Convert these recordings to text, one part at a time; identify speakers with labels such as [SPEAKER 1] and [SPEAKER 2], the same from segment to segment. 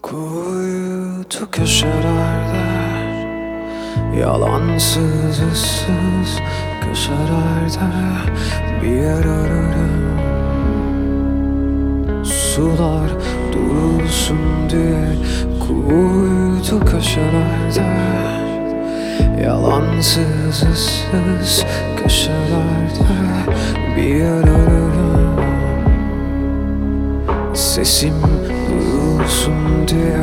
[SPEAKER 1] Kuytu köşelerde, yalansız ıssız köşelerde bir yer ararım. Sular durulsun diye kuytu köşelerde, yalansız ıssız köşelerde bir yer ararım. Sesim duyulsun diye.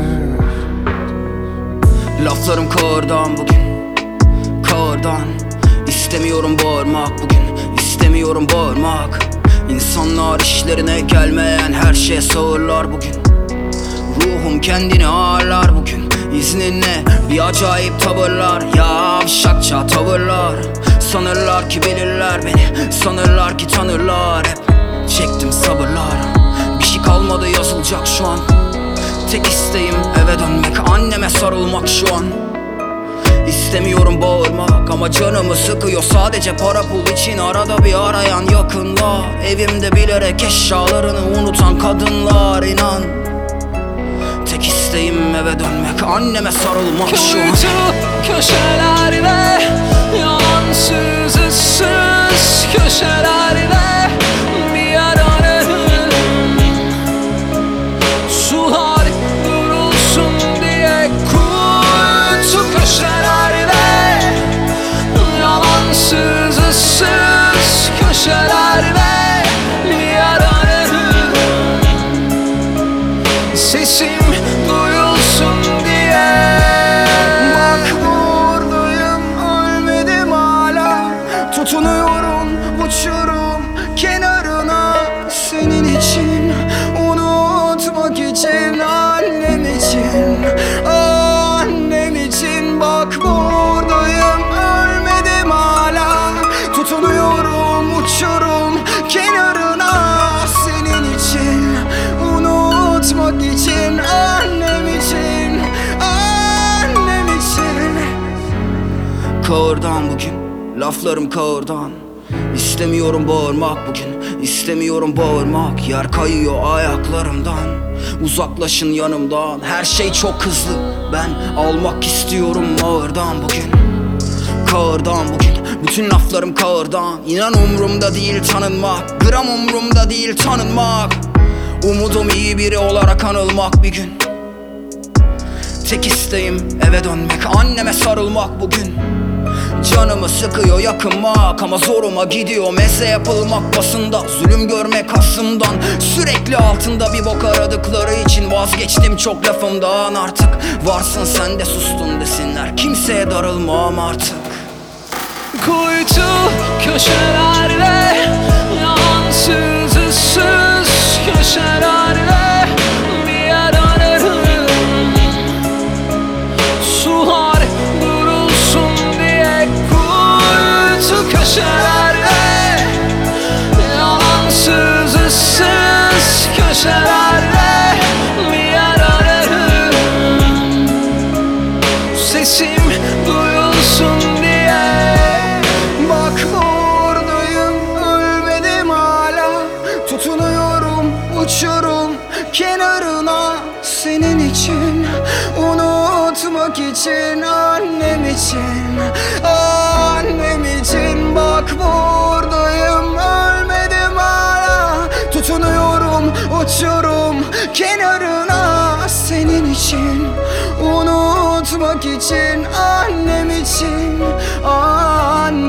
[SPEAKER 2] Laflarım kağırdan bugün, kağırdan. İstemiyorum bağırmak bugün, istemiyorum bağırmak. İnsanlar işlerine gelmeyen her şeye sağırlar bugün. Ruhum kendini ağırlar bugün. İzninle bir acayip tavırlar, yavşakça tavırlar. Sanırlar ki bilirler beni, sanırlar ki tanırlar. Hep çektim sabırlar, bir şey kalmadı yazılacak şu an. Tek isteğim eve dönmek, anneme sarılmak şu an. İstemiyorum bağırmak ama canımı sıkıyor sadece para pul için arada bir arayan yakınla. Evimde bilerek eşyalarını unutan kadınlar, inan. Tek isteğim eve dönmek, anneme sarılmak şu an.
[SPEAKER 1] Kuytu köşelerde, yalansız ıssız köşelerde bir yer ararım. Sular durulsun diye kuytu köşelerde, yalansız ıssız köşelerde bir yer ararım. Sesim duyulsun diye. Bak buradayım, ölmedim hala. Tutunuyorum uçurum kenarına. Senin için, unutmak için, annem için, annem için. Bak buradayım, ölmedim hala. Tutunuyorum uçurum kenarına. Senin için, unutmak için, annem için, annem için.
[SPEAKER 2] Kağırdan bugün, laflarım kağırdan. İstemiyorum bağırmak bugün, istemiyorum bağırmak. Yer kayıyor ayaklarımdan, uzaklaşın yanımdan. Her şey çok hızlı, ben almak istiyorum ağırdan bugün. Kağırdan bugün, bütün laflarım kağırdan. İnan umrumda değil tanınmak, gram umrumda değil tanınmak. Umudum iyi biri olarak anılmak bir gün. Tek isteğim eve dönmek, anneme sarılmak bugün. Canımı sıkıyor yakınmak ama zoruma gidiyor meze yapılmak basında. Zulüm görmek aslımdan, sürekli altında bir bok aradıkları için vazgeçtim çok lafımdan artık. Varsın sen de sustun desinler, kimseye darılmam artık.
[SPEAKER 1] Kuytu köşelerde, yalansız ıssız köşelerde bir yer ararım. Sular durulsun diye kuytu köşelerde, yalansız ıssız köşelerde bir yer ararım. Sesim duyulsun diye. Bak buradayım, ölmedim hala. Tutunuyorum uçurum kenarına. Senin için, unutmak için, annem için, annem için. Bak buradayım, ölmedim hala. Tutunuyorum uçurum kenarına. Senin için, unutmak için, annem için, annem